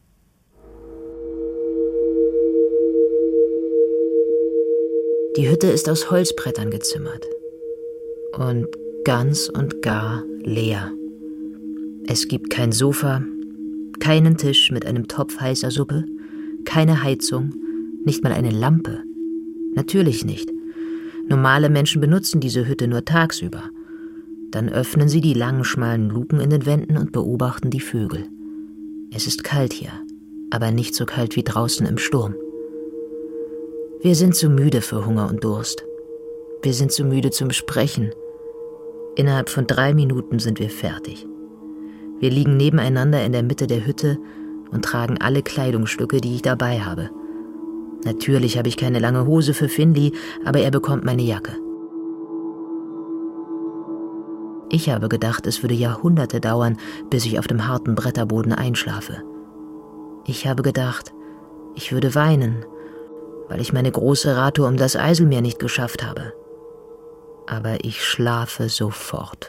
Die Hütte ist aus Holzbrettern gezimmert und ganz und gar leer. Es gibt kein Sofa, keinen Tisch mit einem Topf heißer Suppe, keine Heizung, nicht mal eine Lampe. Natürlich nicht. Normale Menschen benutzen diese Hütte nur tagsüber. Dann öffnen sie die langen, schmalen Luken in den Wänden und beobachten die Vögel. Es ist kalt hier, aber nicht so kalt wie draußen im Sturm. Wir sind zu müde für Hunger und Durst. Wir sind zu müde zum Sprechen. Innerhalb von 3 Minuten sind wir fertig. Wir liegen nebeneinander in der Mitte der Hütte und tragen alle Kleidungsstücke, die ich dabei habe. Natürlich habe ich keine lange Hose für Finley, aber er bekommt meine Jacke. Ich habe gedacht, es würde Jahrhunderte dauern, bis ich auf dem harten Bretterboden einschlafe. Ich habe gedacht, ich würde weinen, weil ich meine große Radtour um das Eiselmeer nicht geschafft habe. Aber ich schlafe sofort.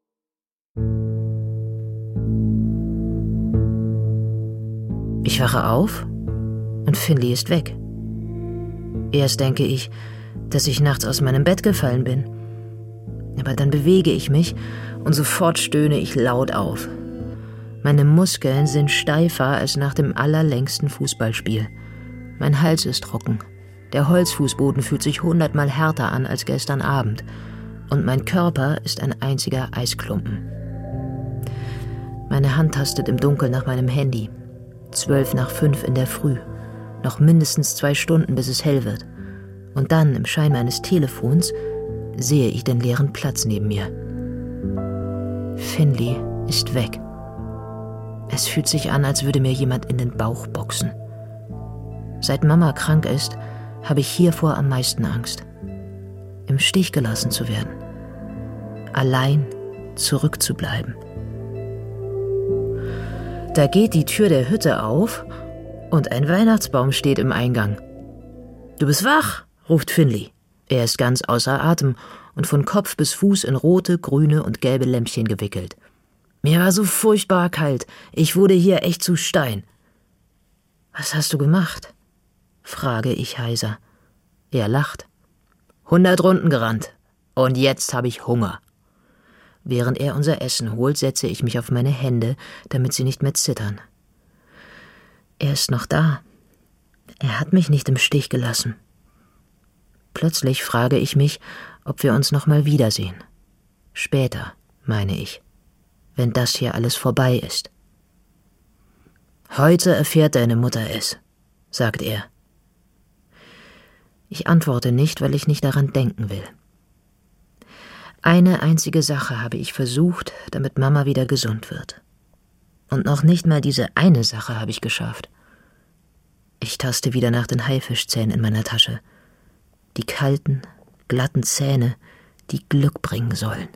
Ich wache auf und Finley ist weg. Erst denke ich, dass ich nachts aus meinem Bett gefallen bin. Aber dann bewege ich mich und sofort stöhne ich laut auf. Meine Muskeln sind steifer als nach dem allerlängsten Fußballspiel. Mein Hals ist trocken. Der Holzfußboden fühlt sich 100-mal härter an als gestern Abend. Und mein Körper ist ein einziger Eisklumpen. Meine Hand tastet im Dunkeln nach meinem Handy. 4:45 in der Früh. Noch mindestens 2 Stunden, bis es hell wird. Und dann, im Schein meines Telefons, sehe ich den leeren Platz neben mir. Finley ist weg. Es fühlt sich an, als würde mir jemand in den Bauch boxen. Seit Mama krank ist, habe ich hiervor am meisten Angst. Im Stich gelassen zu werden. Allein zurückzubleiben. Da geht die Tür der Hütte auf und ein Weihnachtsbaum steht im Eingang. »Du bist wach«, ruft Finley. Er ist ganz außer Atem und von Kopf bis Fuß in rote, grüne und gelbe Lämpchen gewickelt. »Mir war so furchtbar kalt. Ich wurde hier echt zu Stein.« »Was hast du gemacht?« frage ich heiser. Er lacht. 100 Runden gerannt. Und jetzt habe ich Hunger. Während er unser Essen holt, setze ich mich auf meine Hände, damit sie nicht mehr zittern. Er ist noch da. Er hat mich nicht im Stich gelassen. Plötzlich frage ich mich, ob wir uns noch mal wiedersehen. Später, meine ich, wenn das hier alles vorbei ist. »Heute erfährt deine Mutter es«, sagt er. Ich antworte nicht, weil ich nicht daran denken will. Eine einzige Sache habe ich versucht, damit Mama wieder gesund wird. Und noch nicht mal diese eine Sache habe ich geschafft. Ich taste wieder nach den Haifischzähnen in meiner Tasche. Die kalten, glatten Zähne, die Glück bringen sollen.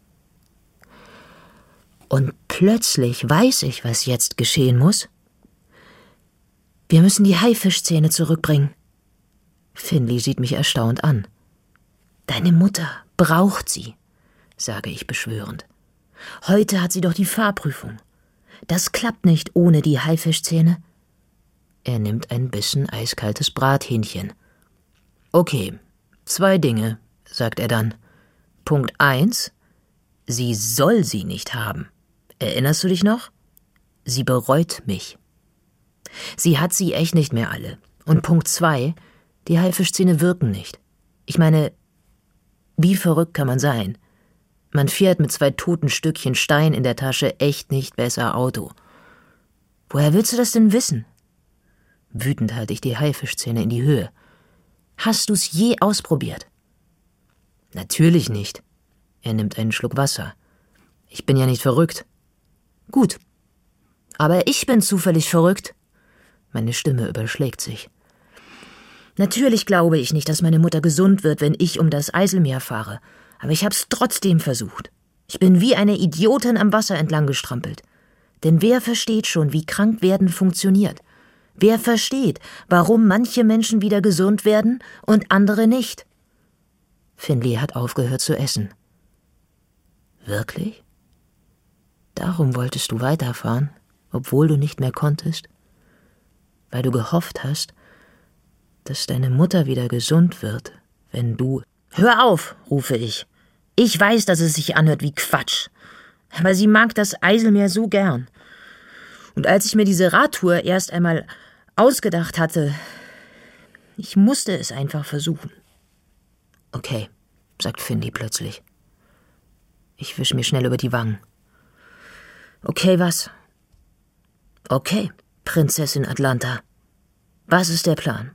Und plötzlich weiß ich, was jetzt geschehen muss. Wir müssen die Haifischzähne zurückbringen. Finley sieht mich erstaunt an. Deine Mutter braucht sie, sage ich beschwörend. Heute hat sie doch die Fahrprüfung. Das klappt nicht ohne die Haifischzähne. Er nimmt ein Bissen eiskaltes Brathähnchen. Okay, 2 Dinge, sagt er dann. Punkt 1, sie soll sie nicht haben. Erinnerst du dich noch? Sie bereut mich. Sie hat sie echt nicht mehr alle. Und Punkt 2, die Haifischzähne wirken nicht. Ich meine, wie verrückt kann man sein? Man fährt mit 2 toten Stückchen Stein in der Tasche echt nicht besser Auto. Woher willst du das denn wissen? Wütend halte ich die Haifischzähne in die Höhe. Hast du's je ausprobiert? Natürlich nicht. Er nimmt einen Schluck Wasser. Ich bin ja nicht verrückt. Gut. Aber ich bin zufällig verrückt. Meine Stimme überschlägt sich. Natürlich glaube ich nicht, dass meine Mutter gesund wird, wenn ich um das Eiselmeer fahre. Aber ich hab's trotzdem versucht. Ich bin wie eine Idiotin am Wasser entlang gestrampelt. Denn wer versteht schon, wie Krankwerden funktioniert? Wer versteht, warum manche Menschen wieder gesund werden und andere nicht? Finley hat aufgehört zu essen. Wirklich? Darum wolltest du weiterfahren, obwohl du nicht mehr konntest? Weil du gehofft hast, dass deine Mutter wieder gesund wird, wenn du... Hör auf, rufe ich. Ich weiß, dass es sich anhört wie Quatsch. Aber sie mag das Eiselmeer so gern. Und als ich mir diese Radtour erst einmal ausgedacht hatte, ich musste es einfach versuchen. Okay, sagt Finley plötzlich. Ich wische mir schnell über die Wangen. Okay, was? Okay, Prinzessin Atlanta. Was ist der Plan?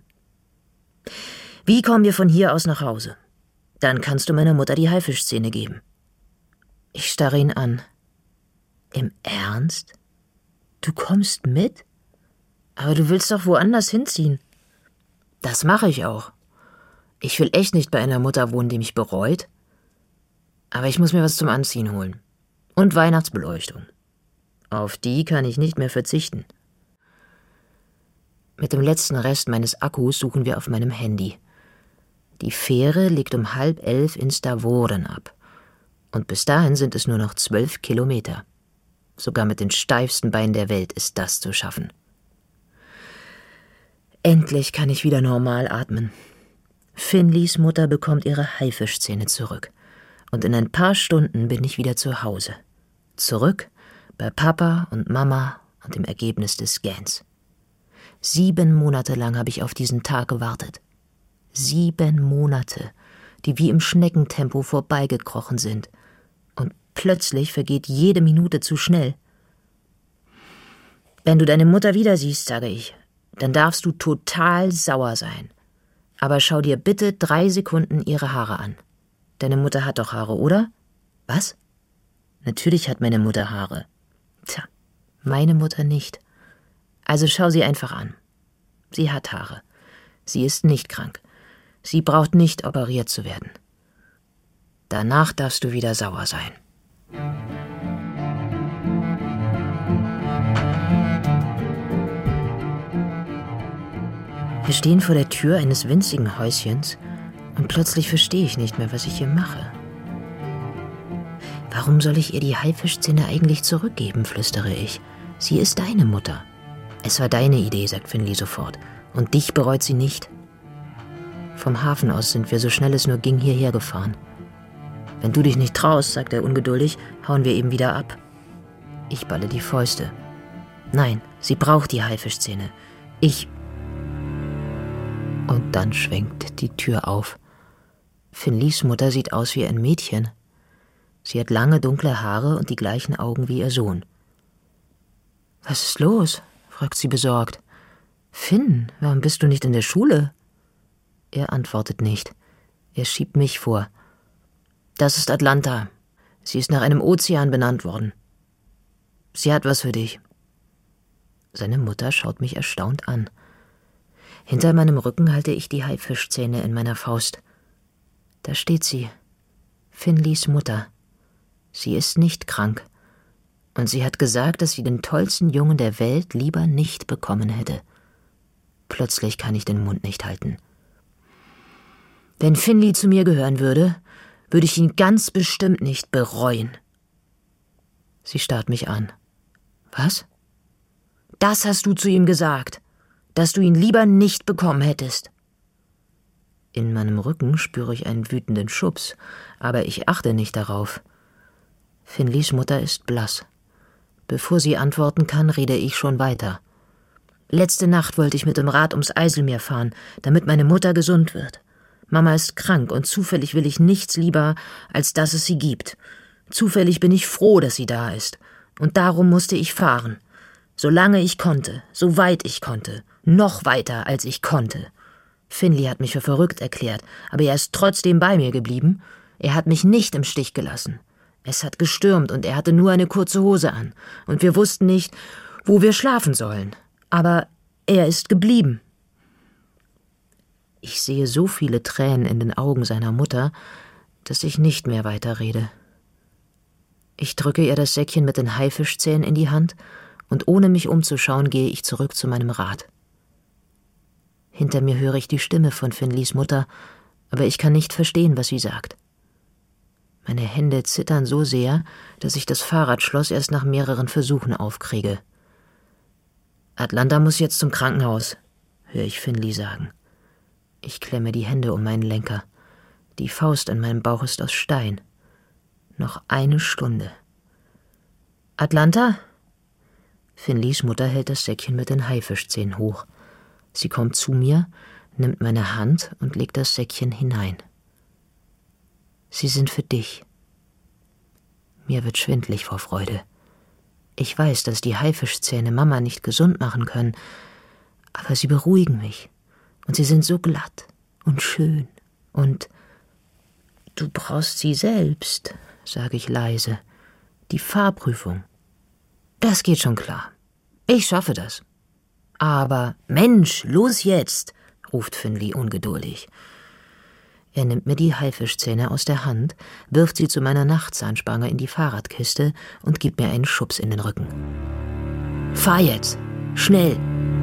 Wie kommen wir von hier aus nach Hause? Dann kannst du meiner Mutter die Haifischzähne geben. Ich starre ihn an. Im Ernst? Du kommst mit? Aber du willst doch woanders hinziehen. Das mache ich auch. Ich will echt nicht bei einer Mutter wohnen, die mich bereut. Aber ich muss mir was zum Anziehen holen. Und Weihnachtsbeleuchtung. Auf die kann ich nicht mehr verzichten. Mit dem letzten Rest meines Akkus suchen wir auf meinem Handy. Die Fähre legt um 10:30 in Stavoren ab. Und bis dahin sind es nur noch 12 Kilometer. Sogar mit den steifsten Beinen der Welt ist das zu schaffen. Endlich kann ich wieder normal atmen. Finleys Mutter bekommt ihre Haifischzähne zurück. Und in ein paar Stunden bin ich wieder zu Hause. Zurück bei Papa und Mama und dem Ergebnis des Scans. 7 Monate lang habe ich auf diesen Tag gewartet. 7 Monate, die wie im Schneckentempo vorbeigekrochen sind. Und plötzlich vergeht jede Minute zu schnell. Wenn du deine Mutter wieder siehst, sage ich, dann darfst du total sauer sein. Aber schau dir bitte 3 Sekunden ihre Haare an. Deine Mutter hat doch Haare, oder? Was? Natürlich hat meine Mutter Haare. Tja, meine Mutter nicht. Also schau sie einfach an. Sie hat Haare. Sie ist nicht krank. Sie braucht nicht operiert zu werden. Danach darfst du wieder sauer sein. Wir stehen vor der Tür eines winzigen Häuschens und plötzlich verstehe ich nicht mehr, was ich hier mache. Warum soll ich ihr die Haifischzähne eigentlich zurückgeben, flüstere ich. Sie ist deine Mutter. Es war deine Idee, sagt Finley sofort. Und dich bereut sie nicht. Vom Hafen aus sind wir so schnell es nur ging hierher gefahren. Wenn du dich nicht traust, sagt er ungeduldig, hauen wir eben wieder ab. Ich balle die Fäuste. Nein, sie braucht die Haifischzähne. Und dann schwenkt die Tür auf. Finleys Mutter sieht aus wie ein Mädchen. Sie hat lange, dunkle Haare und die gleichen Augen wie ihr Sohn. »Was ist los?« fragt sie besorgt. »Finn, warum bist du nicht in der Schule?« Er antwortet nicht. Er schiebt mich vor. »Das ist Atlanta. Sie ist nach einem Ozean benannt worden. Sie hat was für dich.« Seine Mutter schaut mich erstaunt an. Hinter meinem Rücken halte ich die Haifischzähne in meiner Faust. Da steht sie, Finleys Mutter. Sie ist nicht krank. Und sie hat gesagt, dass sie den tollsten Jungen der Welt lieber nicht bekommen hätte. Plötzlich kann ich den Mund nicht halten. Wenn Finley zu mir gehören würde, würde ich ihn ganz bestimmt nicht bereuen. Sie starrt mich an. Was? Das hast du zu ihm gesagt, dass du ihn lieber nicht bekommen hättest. In meinem Rücken spüre ich einen wütenden Schubs, aber ich achte nicht darauf. Finleys Mutter ist blass. Bevor sie antworten kann, rede ich schon weiter. Letzte Nacht wollte ich mit dem Rad ums Eiselmeer fahren, damit meine Mutter gesund wird. Mama ist krank und zufällig will ich nichts lieber, als dass es sie gibt. Zufällig bin ich froh, dass sie da ist. Und darum musste ich fahren. Solange ich konnte, so weit ich konnte, noch weiter als ich konnte. Finley hat mich für verrückt erklärt, aber er ist trotzdem bei mir geblieben. Er hat mich nicht im Stich gelassen. Es hat gestürmt und er hatte nur eine kurze Hose an. Und wir wussten nicht, wo wir schlafen sollen. Aber er ist geblieben. Ich sehe so viele Tränen in den Augen seiner Mutter, dass ich nicht mehr weiterrede. Ich drücke ihr das Säckchen mit den Haifischzähnen in die Hand und ohne mich umzuschauen, gehe ich zurück zu meinem Rad. Hinter mir höre ich die Stimme von Finleys Mutter, aber ich kann nicht verstehen, was sie sagt. Meine Hände zittern so sehr, dass ich das Fahrradschloss erst nach mehreren Versuchen aufkriege. Atlanta muss jetzt zum Krankenhaus, höre ich Finley sagen. Ich klemme die Hände um meinen Lenker. Die Faust an meinem Bauch ist aus Stein. Noch eine Stunde. Atlanta? Finleys Mutter hält das Säckchen mit den Haifischzähnen hoch. Sie kommt zu mir, nimmt meine Hand und legt das Säckchen hinein. Sie sind für dich. Mir wird schwindlig vor Freude. Ich weiß, dass die Haifischzähne Mama nicht gesund machen können, aber sie beruhigen mich. Und sie sind so glatt und schön. Und du brauchst sie selbst, sage ich leise. Die Fahrprüfung. Das geht schon klar. Ich schaffe das. Aber Mensch, los jetzt, ruft Finley ungeduldig. Er nimmt mir die Haifischzähne aus der Hand, wirft sie zu meiner Nachtzahnspange in die Fahrradkiste und gibt mir einen Schubs in den Rücken. Fahr jetzt! Schnell!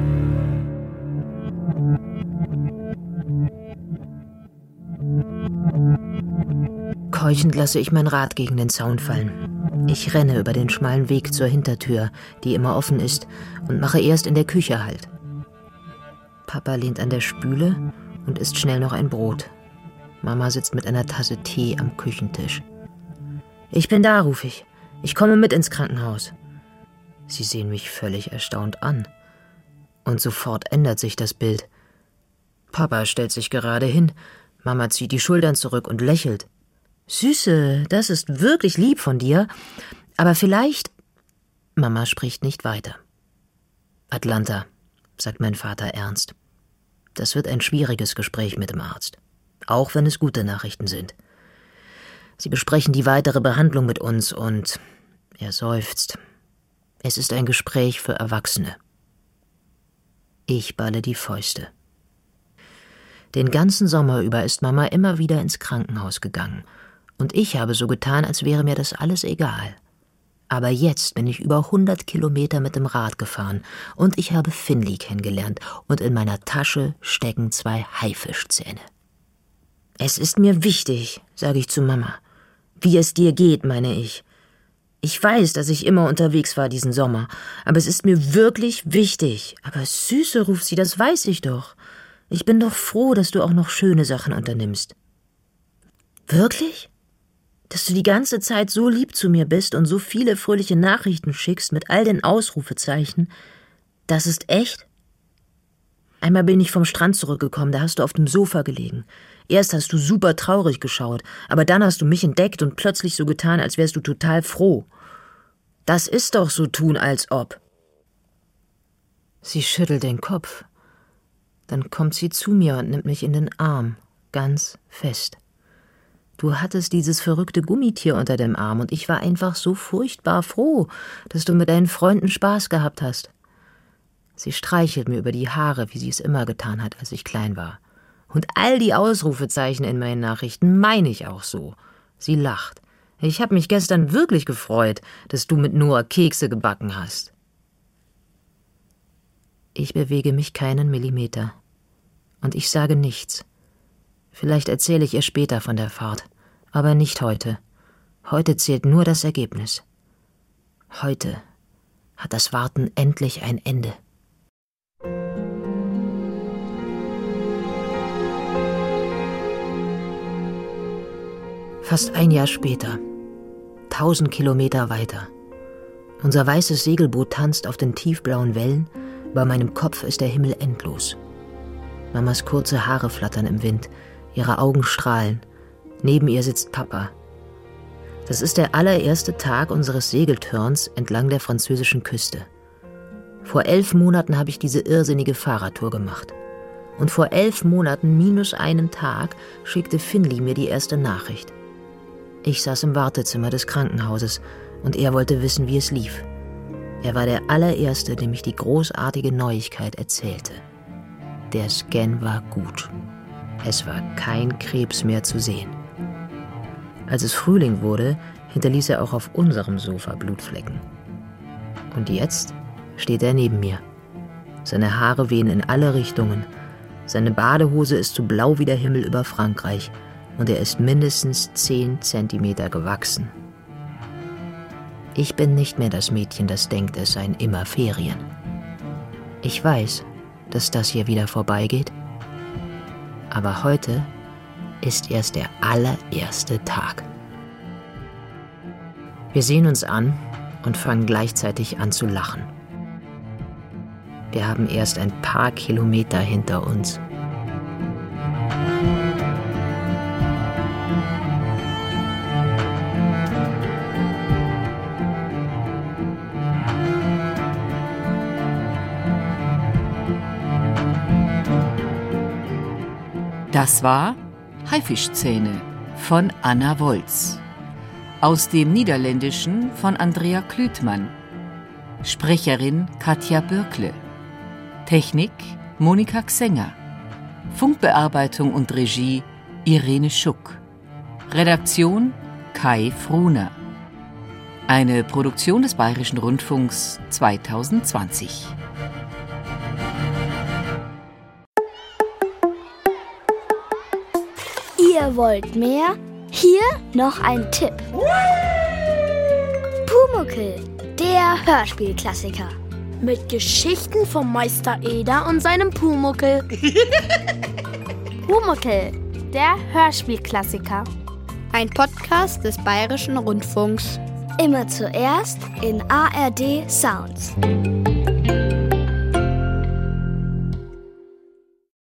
Keuchend lasse ich mein Rad gegen den Zaun fallen. Ich renne über den schmalen Weg zur Hintertür, die immer offen ist, und mache erst in der Küche Halt. Papa lehnt an der Spüle und isst schnell noch ein Brot. Mama sitzt mit einer Tasse Tee am Küchentisch. »Ich bin da«, rufe ich. »Ich komme mit ins Krankenhaus.« Sie sehen mich völlig erstaunt an. Und sofort ändert sich das Bild. Papa stellt sich gerade hin. Mama zieht die Schultern zurück und lächelt. »Süße, das ist wirklich lieb von dir. Aber vielleicht...« Mama spricht nicht weiter. »Atlanta«, sagt mein Vater ernst. »Das wird ein schwieriges Gespräch mit dem Arzt. Auch wenn es gute Nachrichten sind. Sie besprechen die weitere Behandlung mit uns und...« Er seufzt. »Es ist ein Gespräch für Erwachsene.« Ich balle die Fäuste. Den ganzen Sommer über ist Mama immer wieder ins Krankenhaus gegangen. Und ich habe so getan, als wäre mir das alles egal. Aber jetzt bin ich über 100 Kilometer mit dem Rad gefahren und ich habe Finley kennengelernt und in meiner Tasche stecken 2 Haifischzähne. Es ist mir wichtig, sage ich zu Mama. Wie es dir geht, meine ich. Ich weiß, dass ich immer unterwegs war diesen Sommer, aber es ist mir wirklich wichtig. Aber Süße, ruft sie, das weiß ich doch. Ich bin doch froh, dass du auch noch schöne Sachen unternimmst. Wirklich? Dass du die ganze Zeit so lieb zu mir bist und so viele fröhliche Nachrichten schickst mit all den Ausrufezeichen, das ist echt? Einmal bin ich vom Strand zurückgekommen, da hast du auf dem Sofa gelegen. Erst hast du super traurig geschaut, aber dann hast du mich entdeckt und plötzlich so getan, als wärst du total froh. Das ist doch so tun, als ob. Sie schüttelt den Kopf. Dann kommt sie zu mir und nimmt mich in den Arm, ganz fest. Du hattest dieses verrückte Gummitier unter dem Arm und ich war einfach so furchtbar froh, dass du mit deinen Freunden Spaß gehabt hast. Sie streichelt mir über die Haare, wie sie es immer getan hat, als ich klein war. Und all die Ausrufezeichen in meinen Nachrichten meine ich auch so. Sie lacht. Ich habe mich gestern wirklich gefreut, dass du mit Noah Kekse gebacken hast. Ich bewege mich keinen Millimeter. Und ich sage nichts. Vielleicht erzähle ich ihr später von der Fahrt, aber nicht heute. Heute zählt nur das Ergebnis. Heute hat das Warten endlich ein Ende. Fast ein Jahr später, 1000 Kilometer weiter. Unser weißes Segelboot tanzt auf den tiefblauen Wellen, über meinem Kopf ist der Himmel endlos. Mamas kurze Haare flattern im Wind, ihre Augen strahlen. Neben ihr sitzt Papa. Das ist der allererste Tag unseres Segelturns entlang der französischen Küste. Vor 11 Monaten habe ich diese irrsinnige Fahrradtour gemacht. Und vor 11 Monaten minus einen Tag schickte Finley mir die erste Nachricht. Ich saß im Wartezimmer des Krankenhauses und er wollte wissen, wie es lief. Er war der allererste, dem ich die großartige Neuigkeit erzählte. Der Scan war gut. Es war kein Krebs mehr zu sehen. Als es Frühling wurde, hinterließ er auch auf unserem Sofa Blutflecken. Und jetzt steht er neben mir. Seine Haare wehen in alle Richtungen. Seine Badehose ist so blau wie der Himmel über Frankreich. Und er ist mindestens 10 Zentimeter gewachsen. Ich bin nicht mehr das Mädchen, das denkt, es seien immer Ferien. Ich weiß, dass das hier wieder vorbeigeht. Aber heute ist erst der allererste Tag. Wir sehen uns an und fangen gleichzeitig an zu lachen. Wir haben erst ein paar Kilometer hinter uns. Das war Haifischzähne von Anna Wolz. Aus dem Niederländischen von Andrea Klütmann. Sprecherin Katja Bürkle. Technik Monika Xenger. Funkbearbeitung und Regie Irene Schuck. Redaktion Kai Fruner. Eine Produktion des Bayerischen Rundfunks 2020. Ihr wollt mehr? Hier noch ein Tipp. Pumuckl, der Hörspielklassiker. Mit Geschichten vom Meister Eder und seinem Pumuckl. Pumuckl, der Hörspielklassiker. Ein Podcast des Bayerischen Rundfunks. Immer zuerst in ARD Sounds.